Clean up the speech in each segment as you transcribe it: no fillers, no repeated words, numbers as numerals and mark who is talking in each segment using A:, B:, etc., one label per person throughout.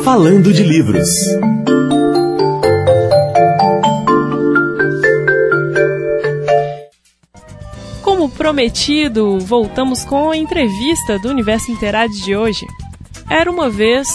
A: Falando de Livros.
B: Como prometido, voltamos com a entrevista do Universo Literário de hoje. Era uma vez.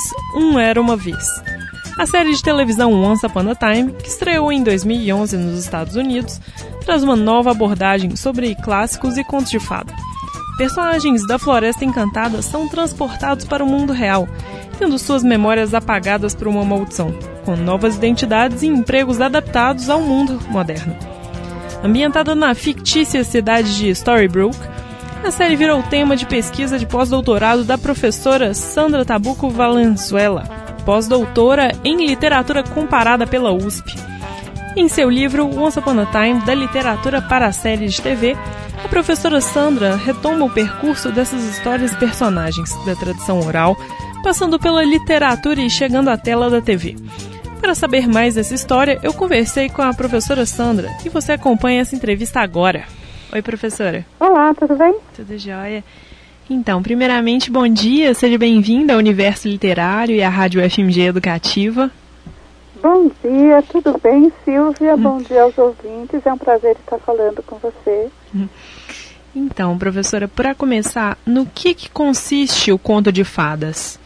B: A série de televisão Once Upon a Time, que estreou em 2011 nos Estados Unidos, traz uma nova abordagem sobre clássicos e contos de fada. Personagens da Floresta Encantada são transportados para o mundo real, tendo suas memórias apagadas por uma maldição, com novas identidades e empregos adaptados ao mundo moderno. Ambientada na fictícia cidade de Storybrooke, a série virou tema de pesquisa de pós-doutorado da professora Sandra Tabuco Valenzuela, pós-doutora em literatura comparada pela USP. Em seu livro Once Upon a Time, da literatura para a série de TV, a professora Sandra retoma o percurso dessas histórias e personagens, da tradição oral, passando pela literatura e chegando à tela da TV. Para saber mais dessa história, eu conversei com a professora Sandra e você acompanha essa entrevista agora. Oi, professora.
C: Olá, tudo bem?
B: Tudo jóia. Então, primeiramente, bom dia, seja bem-vinda ao Universo Literário e à Rádio FMG Educativa.
C: Bom dia, tudo bem, Silvia? Bom dia aos ouvintes, é um prazer estar falando com você.
B: Então, professora, para começar, no que consiste o conto de fadas?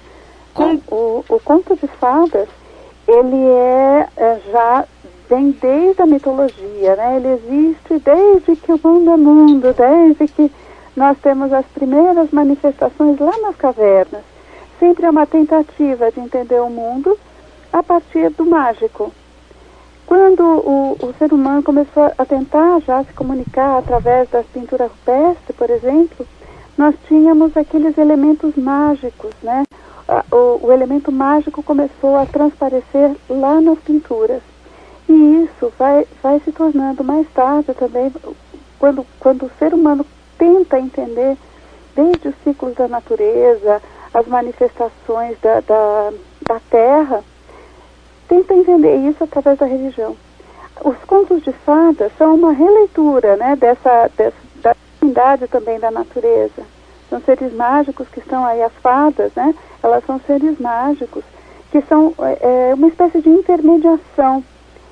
C: O conto de fadas, ele já vem desde a mitologia, né? Ele existe desde que o mundo é mundo, desde que nós temos as primeiras manifestações lá nas cavernas. Sempre é uma tentativa de entender o mundo a partir do mágico. Quando o ser humano começou a tentar já se comunicar através das pinturas rupestres, por exemplo, nós tínhamos aqueles elementos mágicos, né? O elemento mágico começou a transparecer lá nas pinturas. E isso vai se tornando mais tarde também, quando o ser humano tenta entender desde os ciclos da natureza, as manifestações da terra, tenta entender isso através da religião. Os contos de fadas são uma releitura, né, da divindade também da natureza. São seres mágicos que estão aí, as fadas, né, elas são seres mágicos que são uma espécie de intermediação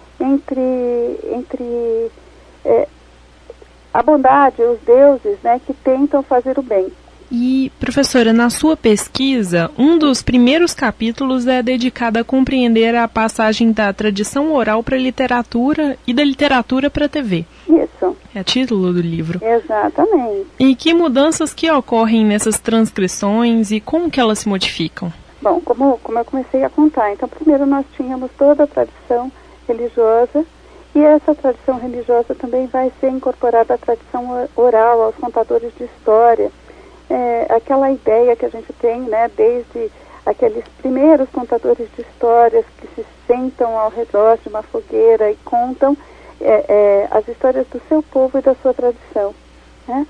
C: entre a bondade, os deuses, né, que tentam fazer o bem.
B: E, professora, na sua pesquisa, um dos primeiros capítulos é dedicado a compreender a passagem da tradição oral para a literatura e da literatura para a TV.
C: Isso.
B: É o título do livro.
C: Exatamente.
B: E que mudanças que ocorrem nessas transcrições e como que elas se modificam?
C: Bom, como eu comecei a contar, então primeiro nós tínhamos toda a tradição religiosa, e essa tradição religiosa também vai ser incorporada à tradição oral, aos contadores de história. Aquela ideia que a gente tem, né, desde aqueles primeiros contadores de histórias que se sentam ao redor de uma fogueira e contam as histórias do seu povo e da sua tradição, né?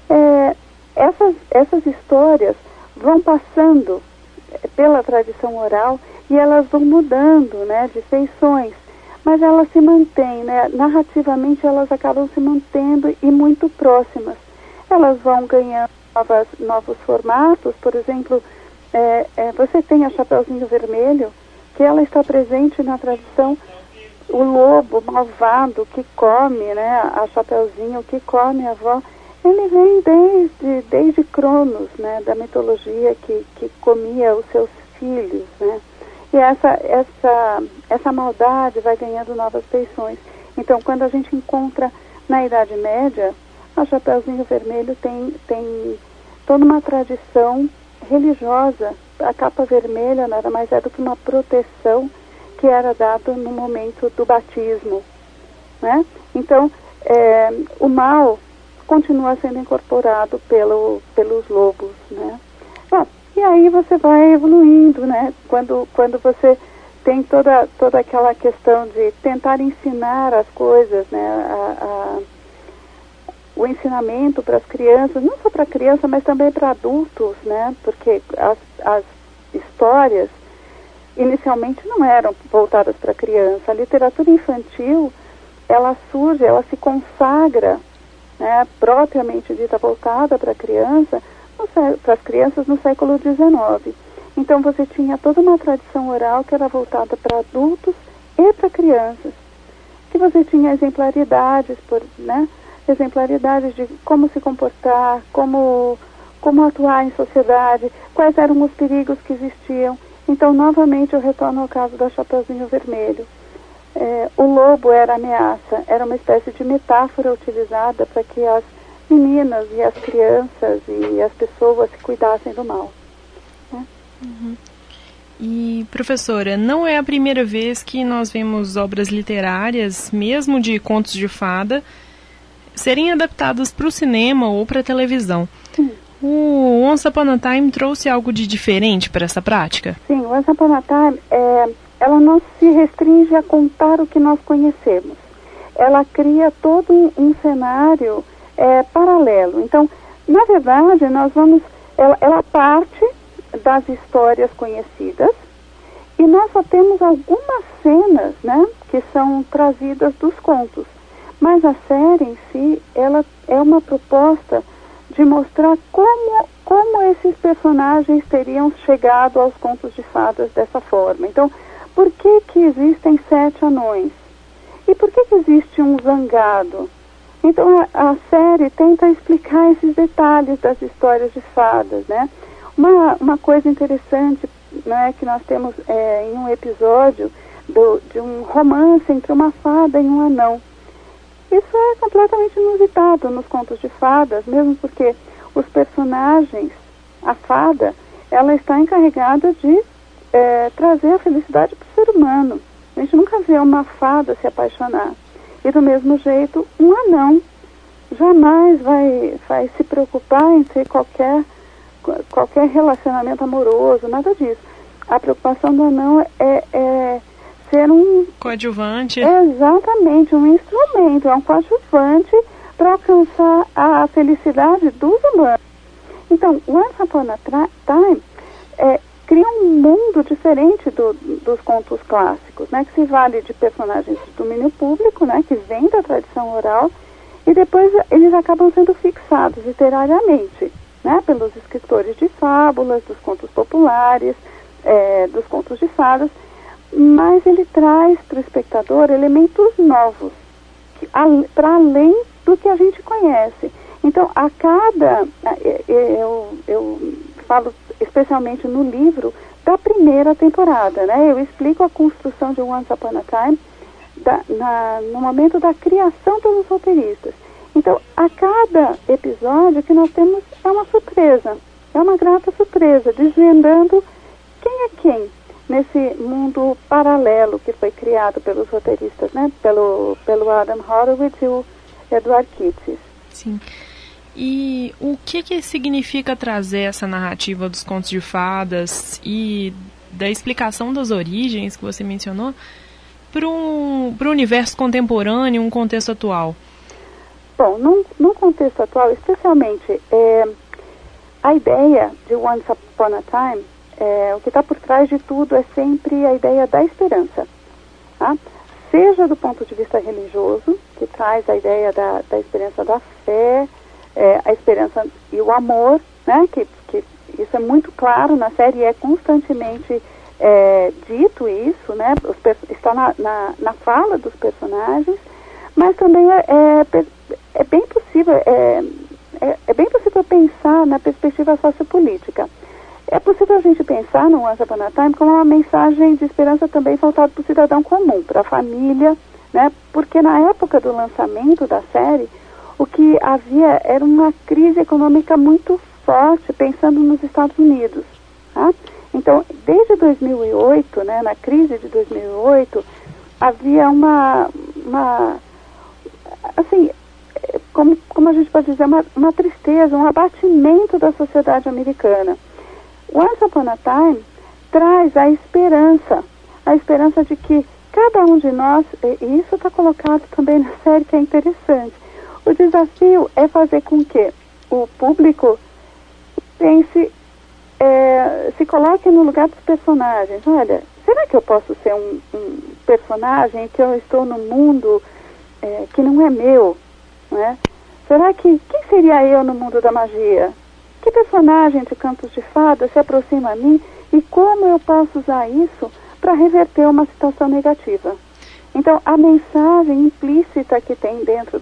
C: Essas histórias vão passando pela tradição oral e elas vão mudando, né, de feições, mas elas se mantêm, né, narrativamente elas acabam se mantendo e muito próximas. Elas vão ganhando novos formatos, por exemplo, você tem a Chapeuzinho Vermelho, que ela está presente na tradição, o lobo malvado que come, né, a Chapeuzinho que come a avó, ele vem desde Cronos, né, da mitologia que comia os seus filhos, né, e essa maldade vai ganhando novas feições. Então, quando a gente encontra na Idade Média, a Chapeuzinho Vermelho tem toda uma tradição religiosa. A capa vermelha nada mais é do que uma proteção que era dada no momento do batismo, né? Então, o mal continua sendo incorporado pelos lobos, né? Bom, e aí você vai evoluindo, né? Quando você tem toda aquela questão de tentar ensinar as coisas, né? O ensinamento para as crianças, não só para criança, mas também para adultos, né? Porque as histórias inicialmente não eram voltadas para criança. A literatura infantil, ela surge, ela se consagra, né, propriamente dita, voltada para a criança, para as crianças no século XIX. Então você tinha toda uma tradição oral que era voltada para adultos e para crianças. Que você tinha exemplaridades, exemplaridades de como se comportar, como atuar em sociedade, quais eram os perigos que existiam. Então, novamente, eu retorno ao caso da Chapeuzinho Vermelho. O lobo era ameaça, era uma espécie de metáfora utilizada para que as meninas e as crianças e as pessoas se cuidassem do mal. Né?
B: Uhum. E, professora, não é a primeira vez que nós vemos obras literárias, mesmo de contos de fada, serem adaptadas para o cinema ou para a televisão.
C: Sim.
B: O Once Upon a Time trouxe algo de diferente para essa prática?
C: Sim, o Once Upon a Time, ela não se restringe a contar o que nós conhecemos. Ela cria todo um cenário paralelo. Então, na verdade, ela parte das histórias conhecidas e nós só temos algumas cenas, né, que são trazidas dos contos. Mas a série em si, ela é uma proposta de mostrar como esses personagens teriam chegado aos contos de fadas dessa forma. Então, por que existem 7 anões? E por que existe um zangado? Então, a série tenta explicar esses detalhes das histórias de fadas, né? Uma coisa interessante, né, que nós temos em um episódio de um romance entre uma fada e um anão. Isso é completamente inusitado nos contos de fadas, mesmo porque os personagens, a fada, ela está encarregada de trazer a felicidade para o ser humano. A gente nunca vê uma fada se apaixonar. E do mesmo jeito, um anão jamais vai se preocupar em ter qualquer relacionamento amoroso, nada disso. A preocupação do anão é ser um
B: coadjuvante.
C: Exatamente, um instrumento, é um coadjuvante para alcançar a felicidade dos humanos. Então, Once Upon a Time cria um mundo diferente dos contos clássicos, né, que se vale de personagens de domínio público, né, que vem da tradição oral, e depois eles acabam sendo fixados literariamente, né, pelos escritores de fábulas, dos contos populares, dos contos de fadas, mas ele traz para o espectador elementos novos, para além do que a gente conhece. Então, eu falo especialmente no livro da primeira temporada, né? Eu explico a construção de Once Upon a Time no momento da criação pelos roteiristas. Então, a cada episódio que nós temos é uma surpresa, é uma grata surpresa, desvendando quem é quem nesse mundo paralelo que foi criado pelos roteiristas, né? Pelo Adam Horowitz e o Edward Kitsis.
B: Sim. E o que significa trazer essa narrativa dos contos de fadas e da explicação das origens que você mencionou para o universo contemporâneo, um contexto atual?
C: Bom, num contexto atual, especialmente, a ideia de Once Upon a Time, o que está por trás de tudo é sempre a ideia da esperança, tá? Seja do ponto de vista religioso, que traz a ideia da esperança da fé, a esperança e o amor, né? Que isso é muito claro na série, é constantemente dito isso, né? Está na fala dos personagens, mas também é bem possível pensar na perspectiva sociopolítica. É possível a gente pensar no Once Upon a Time como uma mensagem de esperança também voltada para o cidadão comum, para a família, né? Porque na época do lançamento da série, o que havia era uma crise econômica muito forte, pensando nos Estados Unidos. Tá? Então, desde 2008, né, na crise de 2008, havia assim, como a gente pode dizer, uma tristeza, um abatimento da sociedade americana. Once Upon a Time traz a esperança de que cada um de nós, e isso está colocado também na série, que é interessante, o desafio é fazer com que o público pense, se coloque no lugar dos personagens. Olha, será que eu posso ser um personagem que eu estou num mundo que não é meu, né? Será que, quem seria eu no mundo da magia? que personagem de Contos de Fadas se aproxima a mim e como eu posso usar isso para reverter uma situação negativa. Então, a mensagem implícita que tem dentro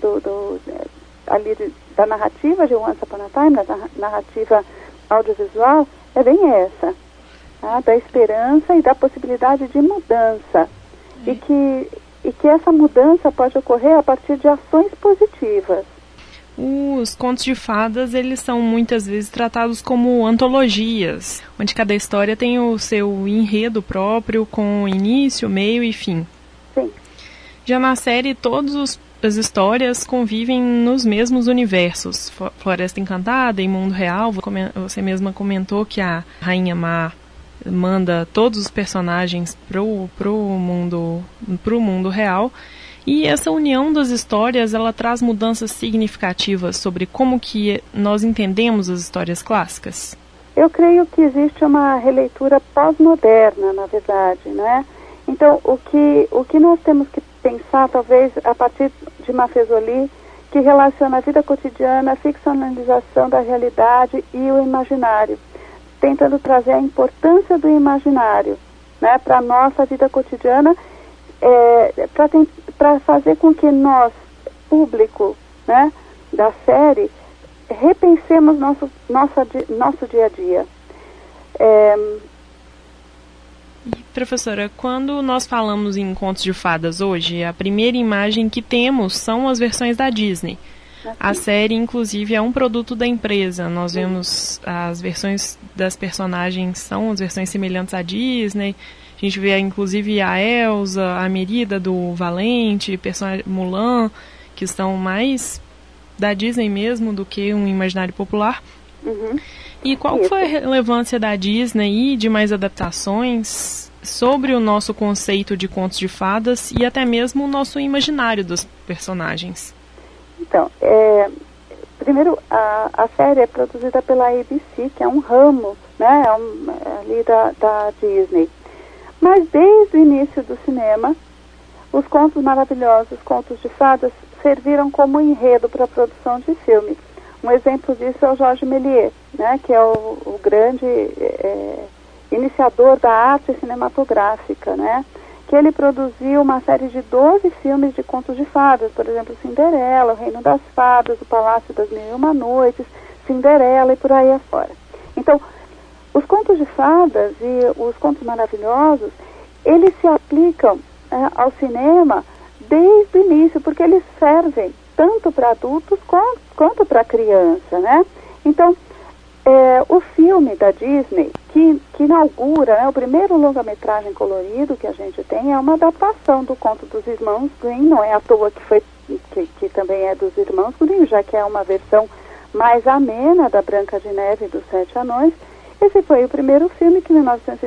C: da narrativa de Once Upon a Time, da narrativa audiovisual, é bem essa, tá? Da esperança e da possibilidade de mudança. E que essa mudança pode ocorrer a partir de ações positivas.
B: Os contos de fadas, eles são muitas vezes tratados como antologias, onde cada história tem o seu enredo próprio, com início, meio e fim.
C: Sim.
B: Já na série, todas as histórias convivem nos mesmos universos. Floresta Encantada e Mundo Real, você mesma comentou que a Rainha Má manda todos os personagens pro mundo real. E essa união das histórias, ela traz mudanças significativas sobre como que nós entendemos as histórias clássicas?
C: Eu creio que existe uma releitura pós-moderna, na verdade, né? Então, o que nós temos que pensar, talvez, a partir de Maffesoli, que relaciona a vida cotidiana, a ficcionalização da realidade e o imaginário, tentando trazer a importância do imaginário, né, para a nossa vida cotidiana, para fazer com que nós, público, né, da série, repensemos nosso dia a dia.
B: E, professora, quando nós falamos em contos de fadas hoje, a primeira imagem que temos são as versões da Disney. A série, inclusive, é um produto da empresa. Nós vemos as versões das personagens, são as versões semelhantes à Disney. A gente vê, inclusive, a Elsa, a Merida do Valente, Mulan, que são mais da Disney mesmo do que um imaginário popular.
C: Uhum.
B: E qual foi a relevância da Disney e de mais adaptações sobre o nosso conceito de contos de fadas e até mesmo o nosso imaginário dos personagens?
C: Então, primeiro, a série é produzida pela ABC, que é um ramo, né, ali da Disney. Mas desde o início do cinema, os contos maravilhosos, contos de fadas, serviram como enredo para a produção de filme. Um exemplo disso é o Georges Méliès, né, que é o grande iniciador da arte cinematográfica, né, que ele produziu uma série de 12 filmes de contos de fadas, por exemplo, Cinderela, O Reino das Fadas, O Palácio das Mil e Uma Noites, Cinderela e por aí afora. Então, os contos de fadas e os contos maravilhosos, eles se aplicam ao cinema desde o início, porque eles servem tanto para adultos quanto para criança, né? Então, o filme da Disney, que inaugura, né, o primeiro longa-metragem colorido que a gente tem, é uma adaptação do conto dos Irmãos Grimm, não é à toa que também é dos Irmãos Grimm, já que é uma versão mais amena da Branca de Neve e dos Sete Anões. Esse foi o primeiro filme que, em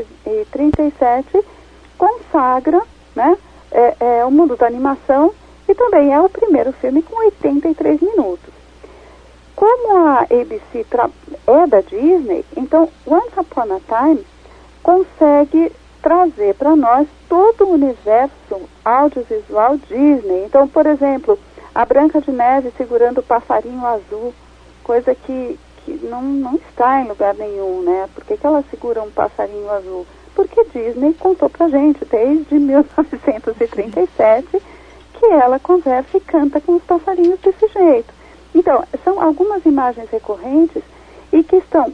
C: 1937, consagra, né, o mundo da animação, e também é o primeiro filme com 83 minutos. Como a ABC é da Disney, então Once Upon a Time consegue trazer para nós todo o universo audiovisual Disney. Então, por exemplo, a Branca de Neve segurando o passarinho azul, coisa que não está em lugar nenhum, né? Por que ela segura um passarinho azul? Porque Disney contou pra gente desde 1937 que ela conversa e canta com os passarinhos desse jeito. Então, são algumas imagens recorrentes e que estão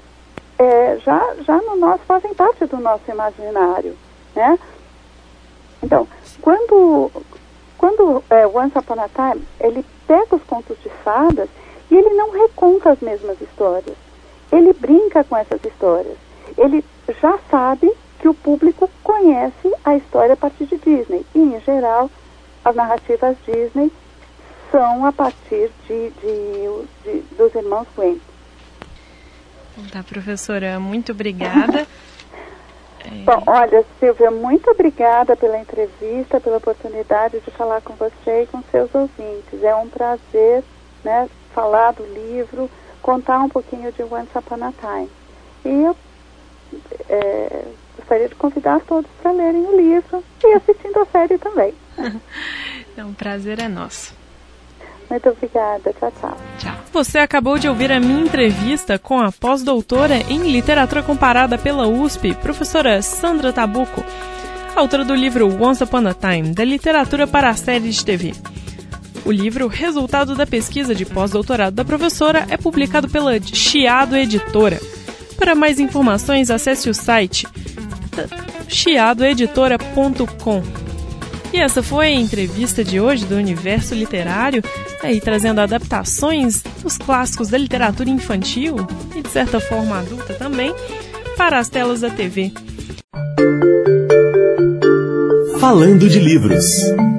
C: fazem parte do nosso imaginário, né? Então, quando Once Upon a Time, ele pega os contos de fadas e ele não reconta as mesmas histórias. Ele brinca com essas histórias. Ele já sabe que o público conhece a história a partir de Disney. E, em geral, as narrativas Disney são a partir dos Irmãos Grimm.
B: Tá, professora, muito obrigada.
C: Bom, olha, Silvia, muito obrigada pela entrevista, pela oportunidade de falar com você e com seus ouvintes. É um prazer, né, falar do livro, contar um pouquinho de Once Upon a Time. E eu gostaria de convidar todos para lerem o livro e assistindo a série também.
B: Então, o prazer é nosso.
C: Muito obrigada. Tchau, tchau.
B: Tchau. Você acabou de ouvir a minha entrevista com a pós-doutora em Literatura Comparada pela USP, professora Sandra Tabuco, autora do livro Once Upon a Time, da literatura para a série de TV. O livro, resultado da pesquisa de pós-doutorado da professora, é publicado pela Chiado Editora. Para mais informações, acesse o site chiadoeditora.com. E essa foi a entrevista de hoje do Universo Literário, aí trazendo adaptações dos clássicos da literatura infantil e, de certa forma, adulta também, para as telas da TV.
A: Falando de livros.